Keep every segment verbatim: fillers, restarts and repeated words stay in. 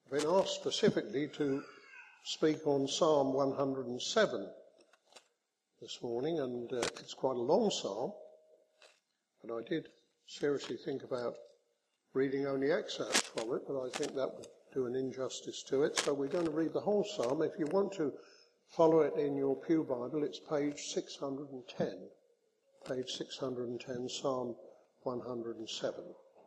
I've been asked specifically to speak on Psalm one hundred seven this morning, and uh, it's quite a long psalm, but I did seriously think about reading only excerpts from it, but I think that would do an injustice to it, so we're going to read the whole psalm. If you want to follow it in your Pew Bible, it's page six hundred ten. Page six hundred ten, Psalm one hundred seven.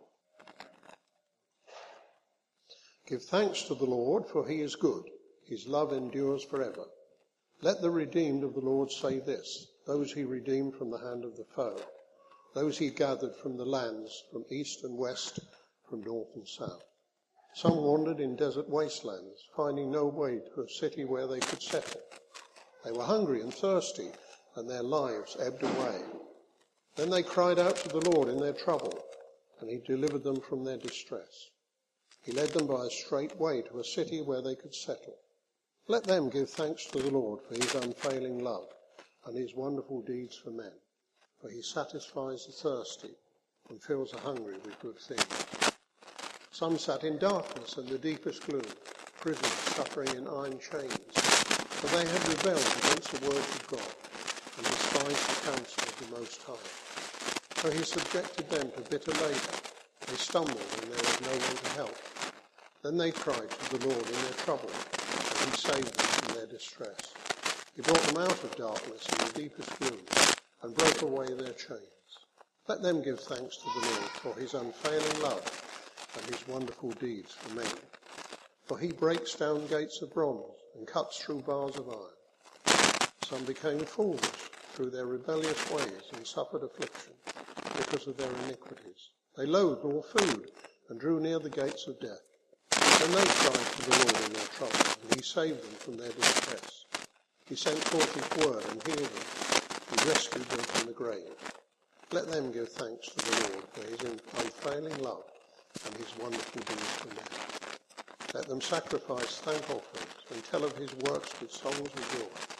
Give thanks to the Lord, for he is good. His love endures forever. Let the redeemed of the Lord say this, those he redeemed from the hand of the foe, those he gathered from the lands, from east and west, from north and south. Some wandered in desert wastelands, finding no way to a city where they could settle. They were hungry and thirsty, and their lives ebbed away. Then they cried out to the Lord in their trouble, and he delivered them from their distress. He led them by a straight way to a city where they could settle. Let them give thanks to the Lord for his unfailing love and his wonderful deeds for men. For he satisfies the thirsty and fills the hungry with good things. Some sat in darkness and the deepest gloom, prisoners suffering in iron chains. For they had rebelled against the words of God and despised the counsel of the Most High. So he subjected them to bitter labour. They stumbled and there was no one to help. Then they cried to the Lord in their trouble, and he saved them from their distress. He brought them out of darkness and the deepest gloom, and broke away their chains. Let them give thanks to the Lord for his unfailing love and his wonderful deeds for men. For he breaks down gates of bronze and cuts through bars of iron. Some became fools through their rebellious ways and suffered affliction because of their iniquities. They loathed all food and drew near the gates of death. Then they cried to the Lord in their trouble, and he saved them from their distress. He sent forth his word and healed them. He rescued them from the grave. Let them give thanks to the Lord for his unfailing love and his wonderful deeds for men. Let them sacrifice thank offerings and tell of his works with songs of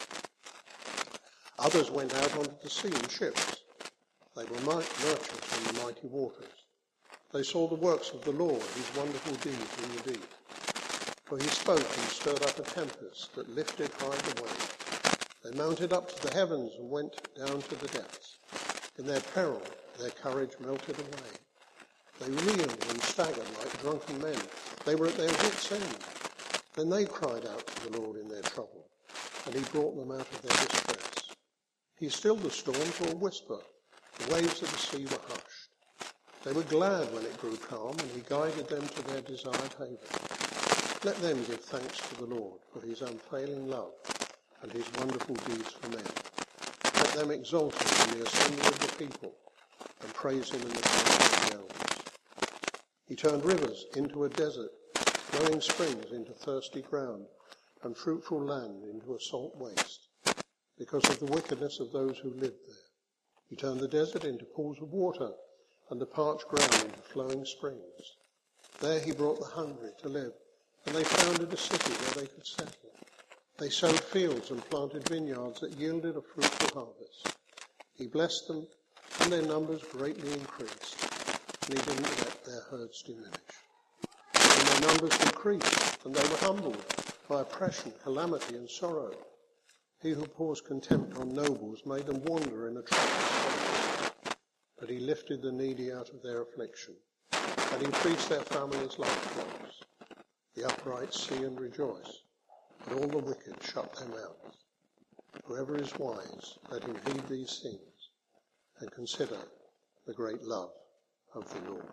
joy. Others went out onto the sea in ships. They were merchants on the mighty waters. They saw the works of the Lord, his wonderful deeds in the deep. For he spoke and stirred up a tempest that lifted high the waves. They mounted up to the heavens and went down to the depths. In their peril, their courage melted away. They reeled and staggered like drunken men. They were at their wits' end. Then they cried out to the Lord in their trouble, and he brought them out of their distress. He stilled the storm to a whisper. The waves of the sea were hushed. They were glad when it grew calm, and he guided them to their desired haven. Let them give thanks to the Lord for his unfailing love and his wonderful deeds for men. Let them exalt him in the assembly of the people and praise him in the council of the elders. He turned rivers into a desert, flowing springs into thirsty ground, and fruitful land into a salt waste, because of the wickedness of those who lived there. He turned the desert into pools of water, and the parched ground into flowing springs. There he brought the hungry to live, and they founded a city where they could settle. They sowed fields and planted vineyards that yielded a fruitful harvest. He blessed them, and their numbers greatly increased, and he didn't let their herds diminish. And their numbers increased, and they were humbled by oppression, calamity, and sorrow. He who pours contempt on nobles made them wander in a troubled state. But he lifted the needy out of their affliction, and increased their families like flocks. The upright see and rejoice, but all the wicked shut their mouths. Whoever is wise, let him heed these things, and consider the great love of the Lord.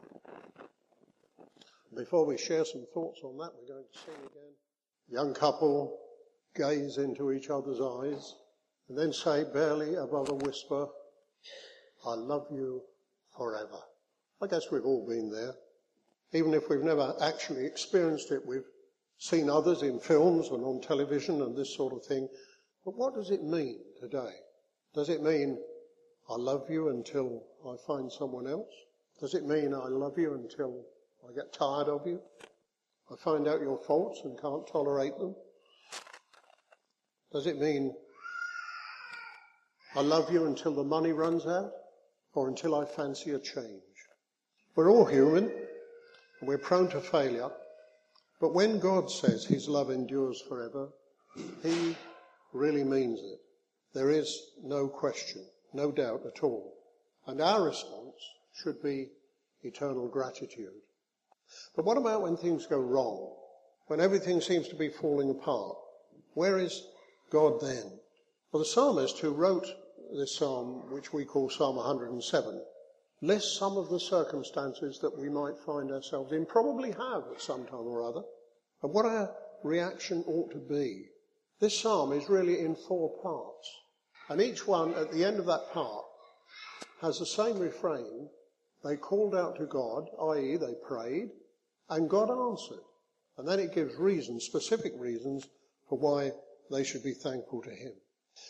Before we share some thoughts on that, we're going to sing again. Young couple gaze into each other's eyes, and then say barely above a whisper, I love you forever. I guess we've all been there. Even if we've never actually experienced it, we've seen others in films and on television and this sort of thing. But what does it mean today? Does it mean I love you until I find someone else? Does it mean I love you until I get tired of you? I find out your faults and can't tolerate them? Does it mean I love you until the money runs out? Or until I fancy a change? We're all human, and we're prone to failure, But when God says his love endures forever, he really means it. There is no question, no doubt at all. And our response should be eternal gratitude. But what about when things go wrong? When everything seems to be falling apart? Where is God then? Well, the psalmist who wrote this psalm, which we call Psalm one hundred and seven, lists some of the circumstances that we might find ourselves in, probably have at some time or other, and what our reaction ought to be. This psalm is really in four parts, and each one at the end of that part has the same refrain. They called out to God, that is they prayed, and God answered. And then it gives reasons, specific reasons, for why they should be thankful to him.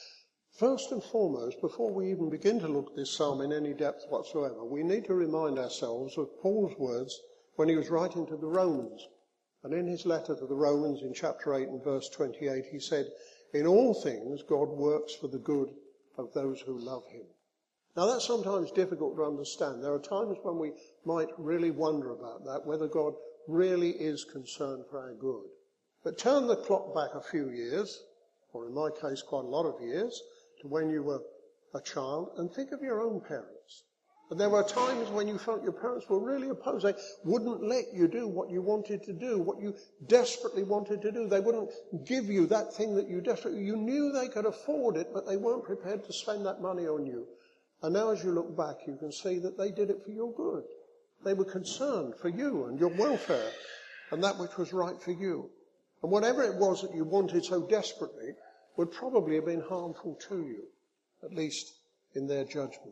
First and foremost, before we even begin to look at this psalm in any depth whatsoever, we need to remind ourselves of Paul's words when he was writing to the Romans. And in his letter to the Romans in chapter eight and verse twenty-eight, he said, "In all things God works for the good of those who love him." Now that's sometimes difficult to understand. There are times when we might really wonder about that, whether God really is concerned for our good. But turn the clock back a few years, or in my case quite a lot of years, to when you were a child, and think of your own parents. And there were times when you felt your parents were really opposed. They wouldn't let you do what you wanted to do, what you desperately wanted to do. They wouldn't give you that thing that you desperately, you knew they could afford it, but they weren't prepared to spend that money on you. And now as you look back, you can see that they did it for your good. They were concerned for you and your welfare and that which was right for you. And whatever it was that you wanted so desperately would probably have been harmful to you, at least in their judgment.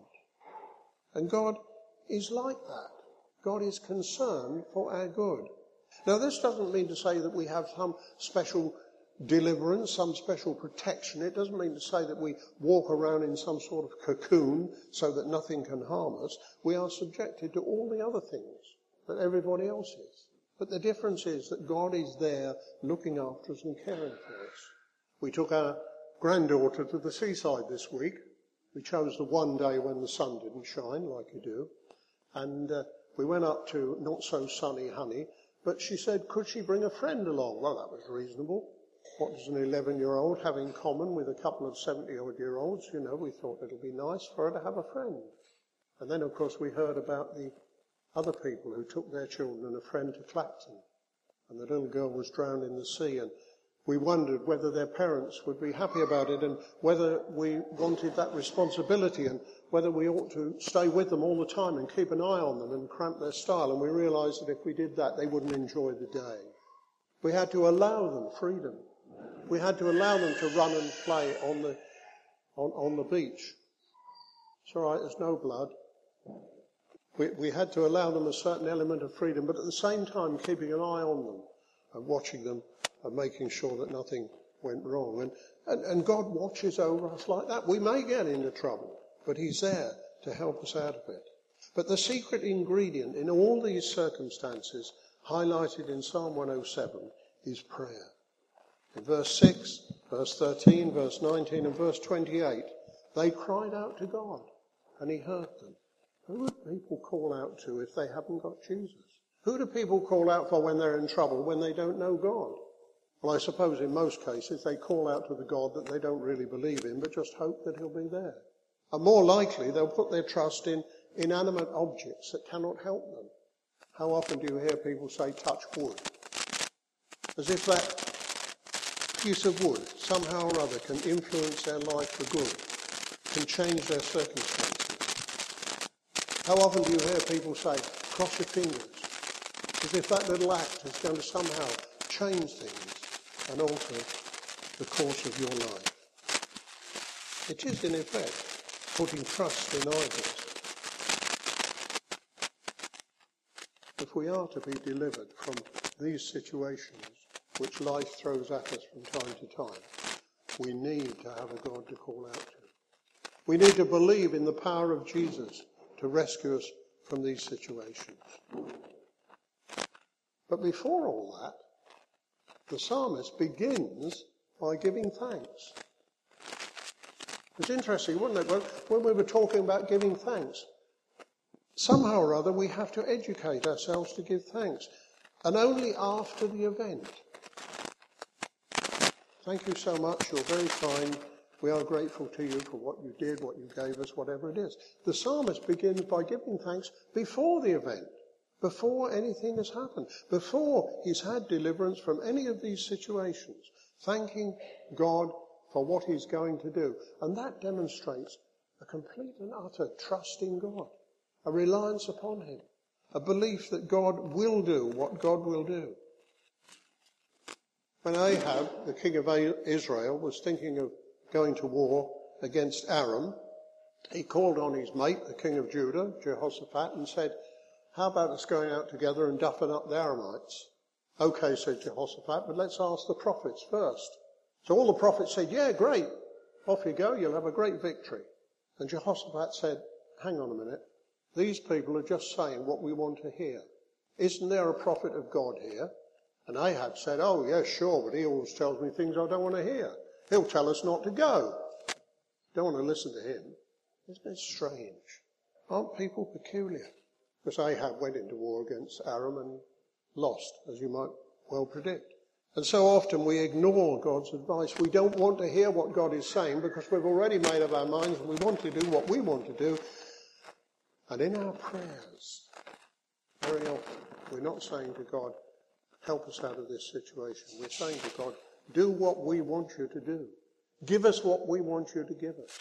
And God is like that. God is concerned for our good. Now, this doesn't mean to say that we have some special deliverance, some special protection. It doesn't mean to say that we walk around in some sort of cocoon so that nothing can harm us. We are subjected to all the other things that everybody else is. But the difference is that God is there looking after us and caring for us. We took our granddaughter to the seaside this week. We chose the one day when the sun didn't shine like you do. And uh, we went up to not so sunny Honey, but she said, could she bring a friend along? Well, that was reasonable. What does an eleven-year-old have in common with a couple of seventy-odd-year-olds? You know, we thought it'll be nice for her to have a friend. And then, of course, we heard about the other people who took their children and a friend to Clacton. And the little girl was drowned in the sea, and we wondered whether their parents would be happy about it and whether we wanted that responsibility and whether we ought to stay with them all the time and keep an eye on them and cramp their style. And we realised that if we did that, they wouldn't enjoy the day. We had to allow them freedom. We had to allow them to run and play on the on, on the beach. It's all right, there's no blood. We, we had to allow them a certain element of freedom, but at the same time keeping an eye on them and watching them and making sure that nothing went wrong. And, and, and God watches over us like that. We may get into trouble, but he's there to help us out of it. But the secret ingredient in all these circumstances highlighted in Psalm one oh seven is prayer. In verse six, verse thirteen, verse nineteen and verse twenty-eight, they cried out to God and he heard them. Who do people call out to if they haven't got Jesus? Who do people call out for when they're in trouble, when they don't know God? Well, I suppose in most cases they call out to the God that they don't really believe in, but just hope that he'll be there. And more likely they'll put their trust in inanimate objects that cannot help them. How often do you hear people say, touch wood? As if that piece of wood somehow or other can influence their life for good, can change their circumstances. How often do you hear people say, cross your fingers, as if that little act is going to somehow change things and alter the course of your life? It is, in effect, putting trust in idols. If we are to be delivered from these situations which life throws at us from time to time, we need to have a God to call out to. We need to believe in the power of Jesus to rescue us from these situations. But before all that, the psalmist begins by giving thanks. It's interesting, wasn't it, when, when we were talking about giving thanks. Somehow or other we have to educate ourselves to give thanks. and only after the event. Thank you so much, you're very kind. We are grateful to you for what you did, what you gave us, whatever it is. The psalmist begins by giving thanks before the event, before anything has happened, before he's had deliverance from any of these situations, thanking God for what he's going to do. And that demonstrates a complete and utter trust in God, a reliance upon him, a belief that God will do what God will do. When Ahab, the king of Israel, was thinking of going to war against Aram, he called on his mate, the king of Judah, Jehoshaphat, and said, how about us going out together and duffing up the Aramites? Okay, said Jehoshaphat, but let's ask the prophets first. So all the prophets said, yeah, great. Off you go, you'll have a great victory. And Jehoshaphat said, hang on a minute. These people are just saying what we want to hear. Isn't there a prophet of God here? And Ahab said, oh, yeah, sure, but he always tells me things I don't want to hear. He'll tell us not to go. Don't want to listen to him. Isn't it strange? Aren't people peculiar? Because Ahab went into war against Aram and lost, as you might well predict. And so often we ignore God's advice. We don't want to hear what God is saying because we've already made up our minds and we want to do what we want to do. And in our prayers, very often, we're not saying to God, help us out of this situation. We're saying to God, do what we want you to do. Give us what we want you to give us.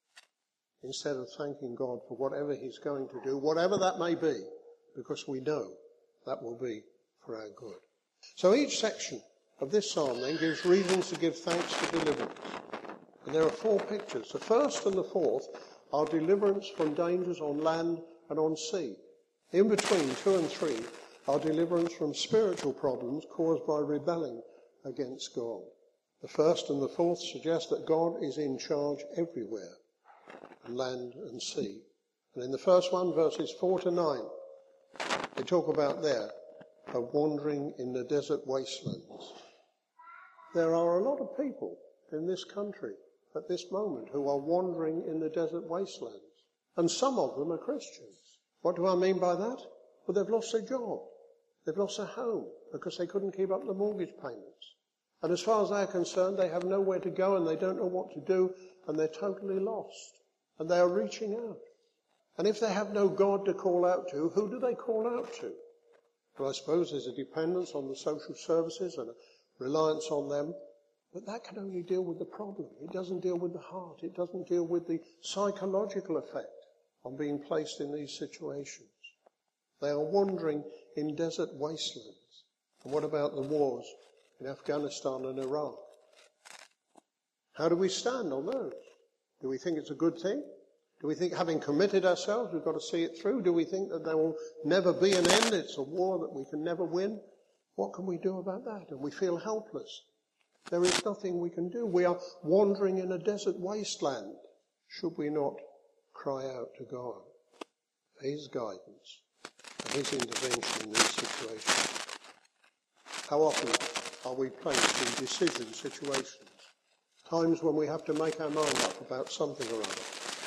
Instead of thanking God for whatever he's going to do, whatever that may be, because we know that will be for our good. So each section of this psalm then gives reasons to give thanks for deliverance. And there are four pictures. The first and the fourth are deliverance from dangers on land and on sea. In between two and three are deliverance from spiritual problems caused by rebelling against God. The first and the fourth suggest that God is in charge everywhere, land and sea. And in the first one, verses four to nine, they talk about there of wandering in the desert wastelands. There are a lot of people in this country at this moment who are wandering in the desert wastelands. And some of them are Christians. What do I mean by that? Well, they've lost their job. They've lost their home because they couldn't keep up the mortgage payments. And as far as they're concerned, they have nowhere to go and they don't know what to do and they're totally lost. And they are reaching out. And if they have no God to call out to, who do they call out to? Well, I suppose there's a dependence on the social services and a reliance on them. But that can only deal with the problem. It doesn't deal with the heart. It doesn't deal with the psychological effect on being placed in these situations. They are wandering in desert wastelands. And what about the wars in Afghanistan and Iraq? How do we stand on those? Do we think it's a good thing? Do we think, having committed ourselves, we've got to see it through? Do we think that there will never be an end? It's a war that we can never win? What can we do about that? And we feel helpless. There is nothing we can do. We are wandering in a desert wasteland. Should we not cry out to God for his guidance and his intervention in these situations? How often are we placed in decision situations? Times when we have to make our mind up about something or other.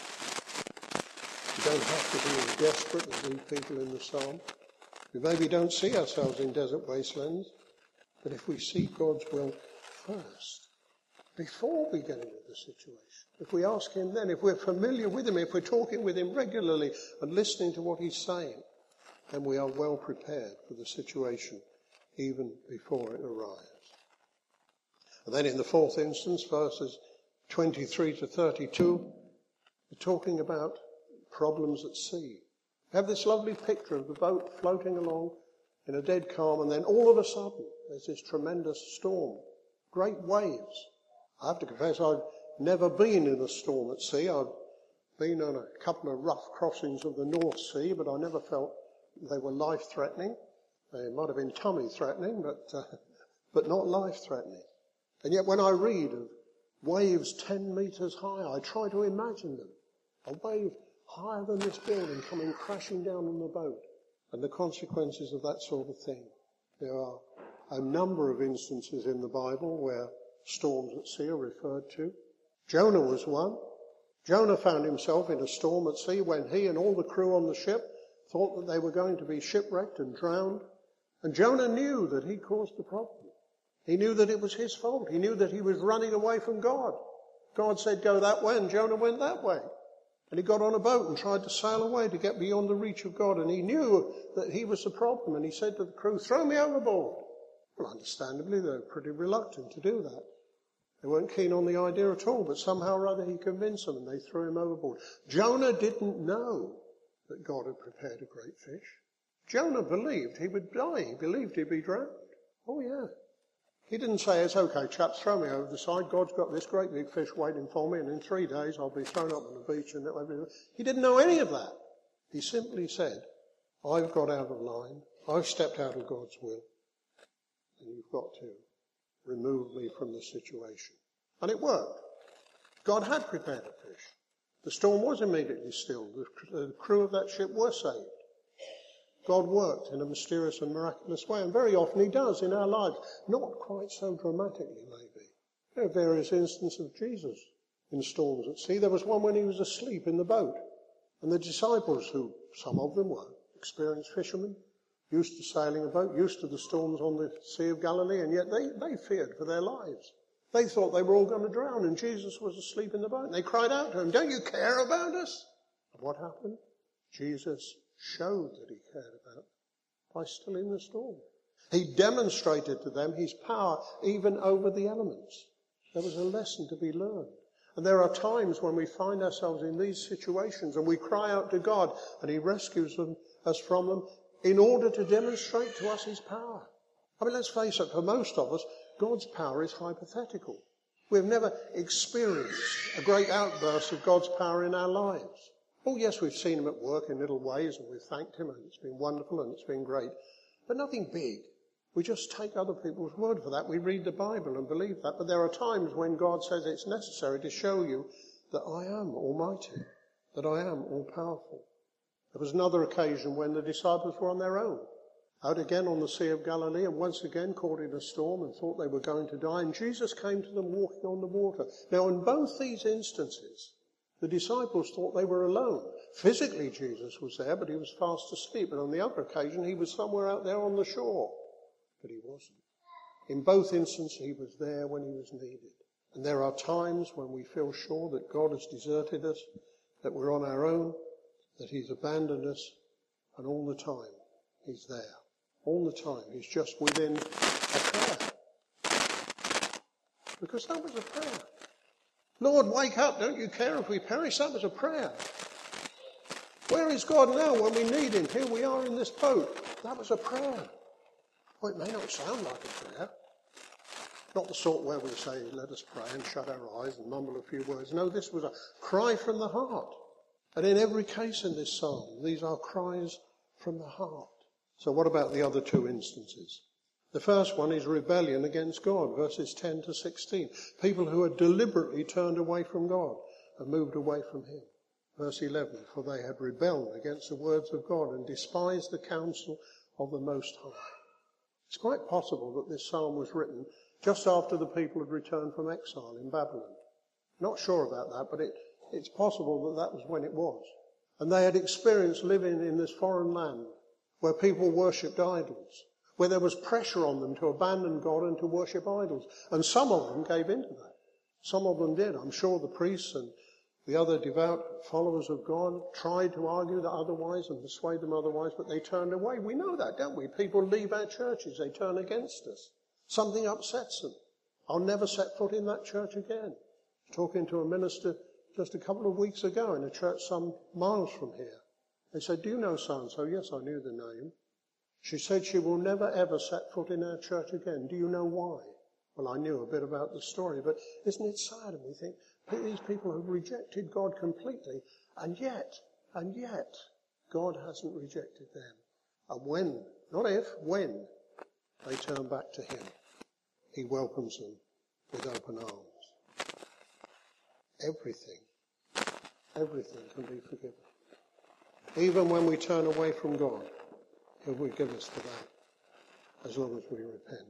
We don't have to be as desperate as these people in the psalm. We maybe don't see ourselves in desert wastelands, but if we seek God's will first, before we get into the situation, if we ask him then, if we're familiar with him, if we're talking with him regularly and listening to what he's saying, then we are well prepared for the situation even before it arrives. And then in the fourth instance, verses twenty-three to thirty-two, we're talking about problems at sea. We have this lovely picture of the boat floating along in a dead calm, and then all of a sudden there's this tremendous storm, great waves. I have to confess I've never been in a storm at sea. I've been on a couple of rough crossings of the North Sea, but I never felt they were life-threatening. They might have been tummy-threatening, but uh, but not life-threatening. And yet when I read of waves ten metres high, I try to imagine them. A wave higher than this building coming crashing down on the boat, and the consequences of that sort of thing. There are a number of instances in the Bible where storms at sea are referred to. Jonah was one. Jonah found himself in a storm at sea when he and all the crew on the ship thought that they were going to be shipwrecked and drowned. And Jonah knew that he caused the problem. He knew that it was his fault. He knew that he was running away from God. God said, go that way, and Jonah went that way. And he got on a boat and tried to sail away to get beyond the reach of God. And he knew that he was the problem. And he said to the crew, throw me overboard. Well, understandably, they were pretty reluctant to do that. They weren't keen on the idea at all, but somehow or other he convinced them and they threw him overboard. Jonah didn't know that God had prepared a great fish. Jonah believed he would die. He believed he'd be drowned. Oh, yeah. He didn't say, it's okay, chaps, throw me over the side. God's got this great big fish waiting for me, and in three days I'll be thrown up on the beach and everything. He didn't know any of that. He simply said, I've got out of line. I've stepped out of God's will. And you've got to remove me from the situation. And it worked. God had prepared a fish. The storm was immediately stilled. The crew of that ship were saved. God worked in a mysterious and miraculous way, and very often he does in our lives. Not quite so dramatically, maybe. There are various instances of Jesus in storms at sea. There was one when he was asleep in the boat, and the disciples, who some of them were experienced fishermen, used to sailing a boat, used to the storms on the Sea of Galilee, and yet they, they feared for their lives. They thought they were all going to drown, and Jesus was asleep in the boat. And they cried out to him, don't you care about us? And what happened? Jesus showed that he cared about them by stilling the storm. He demonstrated to them his power even over the elements. There was a lesson to be learned. And there are times when we find ourselves in these situations and we cry out to God and he rescues them, us from them in order to demonstrate to us his power. I mean, let's face it, for most of us, God's power is hypothetical. We've never experienced a great outburst of God's power in our lives. Oh, yes, we've seen him at work in little ways and we've thanked him and it's been wonderful and it's been great. But nothing big. We just take other people's word for that. We read the Bible and believe that. But there are times when God says it's necessary to show you that I am almighty, that I am all-powerful. There was another occasion when the disciples were on their own, out again on the Sea of Galilee, and once again caught in a storm and thought they were going to die. And Jesus came to them walking on the water. Now, in both these instances, the disciples thought they were alone. Physically, Jesus was there, but he was fast asleep. And on the other occasion, he was somewhere out there on the shore. But he wasn't. In both instances, he was there when he was needed. And there are times when we feel sure that God has deserted us, that we're on our own, that he's abandoned us, and all the time, he's there. All the time, he's just within a prayer. Because that was a prayer. Lord, wake up, don't you care if we perish? That was a prayer. Where is God now when we need him? Here we are in this boat. That was a prayer. Well, it may not sound like a prayer. Not the sort where we say, let us pray and shut our eyes and mumble a few words. No, this was a cry from the heart. And in every case in this psalm, these are cries from the heart. So what about the other two instances? The first one is rebellion against God, verses ten to sixteen. People who had deliberately turned away from God and moved away from him. Verse eleven, for they had rebelled against the words of God and despised the counsel of the Most High. It's quite possible that this psalm was written just after the people had returned from exile in Babylon. Not sure about that, but it, it's possible that that was when it was. And they had experienced living in this foreign land where people worshipped idols, where there was pressure on them to abandon God and to worship idols. And some of them gave into that. Some of them did. I'm sure the priests and the other devout followers of God tried to argue that otherwise and persuade them otherwise, but they turned away. We know that, don't we? People leave our churches. They turn against us. Something upsets them. I'll never set foot in that church again. Talking to a minister just a couple of weeks ago in a church some miles from here. They said, do you know so-and-so? Yes, I knew the name. She said she will never ever set foot in our church again. Do you know why? Well, I knew a bit about the story, but isn't it sad? And we think, these people have rejected God completely, and yet, and yet, God hasn't rejected them. And when, not if, when they turn back to him, he welcomes them with open arms. Everything, everything can be forgiven. Even when we turn away from God, he'll forgive us for that, as long as we repent.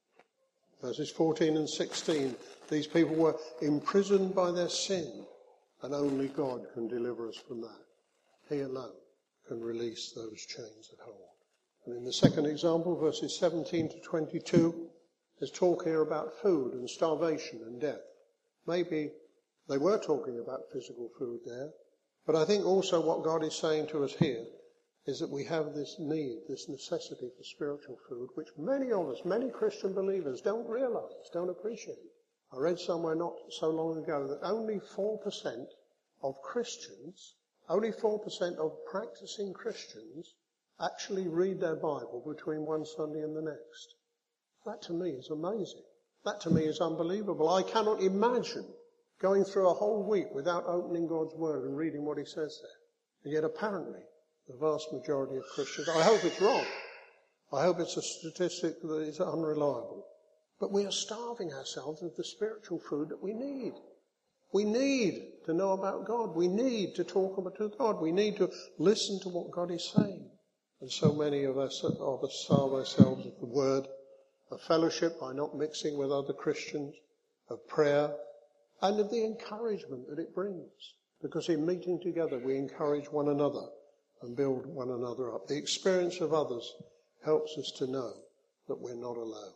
Verses fourteen and sixteen, these people were imprisoned by their sin, and only God can deliver us from that. He alone can release those chains that hold. And in the second example, verses seventeen to twenty-two, there's talk here about food and starvation and death. Maybe they were talking about physical food there, but I think also what God is saying to us here is that we have this need, this necessity for spiritual food, which many of us, many Christian believers don't realize, don't appreciate. I read somewhere not so long ago that only four percent of Christians, only four percent of practicing Christians actually read their Bible between one Sunday and the next. That to me is amazing. That to me is unbelievable. I cannot imagine going through a whole week without opening God's Word and reading what he says there. And yet apparently, the vast majority of Christians, I hope it's wrong. I hope it's a statistic that is unreliable. But we are starving ourselves of the spiritual food that we need. We need to know about God. We need to talk about to God. We need to listen to what God is saying. And so many of us, of us starve ourselves of the Word, of fellowship by not mixing with other Christians, of prayer, and of the encouragement that it brings. Because in meeting together we encourage one another and build one another up. The experience of others helps us to know that we're not alone.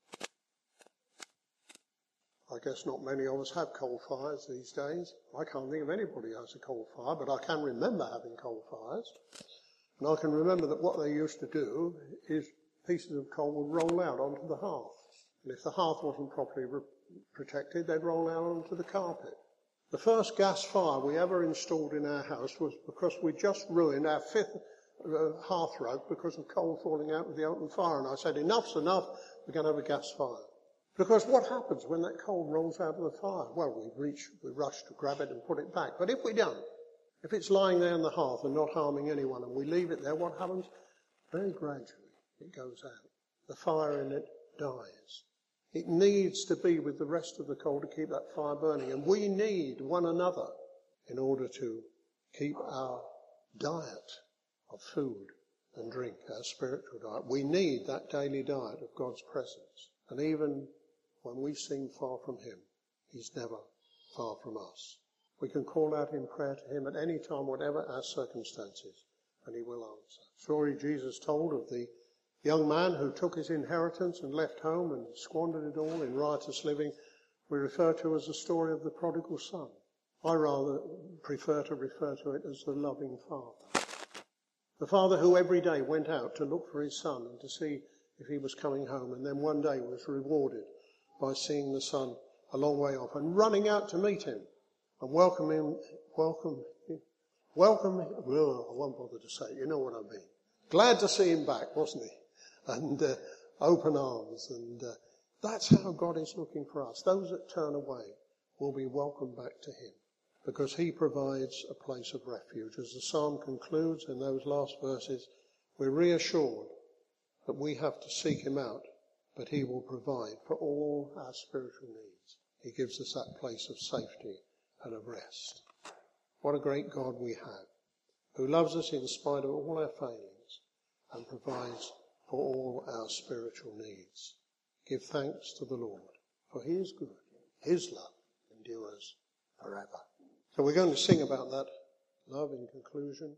I guess not many of us have coal fires these days. I can't think of anybody who has a coal fire, but I can remember having coal fires. And I can remember that what they used to do is pieces of coal would roll out onto the hearth. And if the hearth wasn't properly re- protected, they'd roll out onto the carpet. The first gas fire we ever installed in our house was because we just ruined our fifth uh, hearth rug because of coal falling out of the open fire. And I said, enough's enough, we're going to have a gas fire. Because what happens when that coal rolls out of the fire? Well, we reach, we rush to grab it and put it back. But if we don't, if it's lying there on the hearth and not harming anyone and we leave it there, what happens? Very gradually it goes out. The fire in it dies. It needs to be with the rest of the coal to keep that fire burning. And we need one another in order to keep our diet of food and drink, our spiritual diet. We need that daily diet of God's presence. And even when we seem far from him, he's never far from us. We can call out in prayer to him at any time, whatever our circumstances, and he will answer. The story Jesus told of the young man who took his inheritance and left home and squandered it all in riotous living, we refer to as the story of the prodigal son. I rather prefer to refer to it as the loving father. The father who every day went out to look for his son and to see if he was coming home, and then one day was rewarded by seeing the son a long way off and running out to meet him and welcome him, welcome him, welcome him, well, I won't bother to say it, you know what I mean. Glad to see him back, wasn't he? And uh, open arms, and uh, that's how God is looking for us. Those that turn away will be welcomed back to him because he provides a place of refuge. As the psalm concludes in those last verses, we're reassured that we have to seek him out, but he will provide for all our spiritual needs. He gives us that place of safety and of rest. What a great God we have, who loves us in spite of all our failings and provides for all our spiritual needs. Give thanks to the Lord, for he is good. His love endures forever. So we're going to sing about that love in conclusion.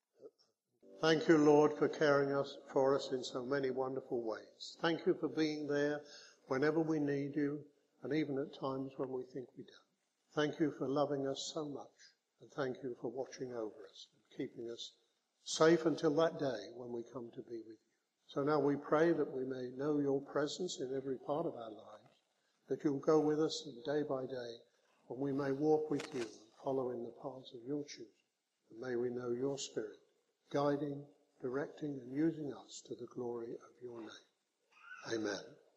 Thank you, Lord, for caring us for us in so many wonderful ways. Thank you for being there whenever we need you, and even at times when we think we don't. Thank you for loving us so much, and thank you for watching over us and keeping us safe until that day when we come to be with you. So now we pray that we may know your presence in every part of our lives, that you'll go with us day by day, and we may walk with you and follow in the paths of your choosing. And may we know your Spirit, guiding, directing, and using us to the glory of your name. Amen.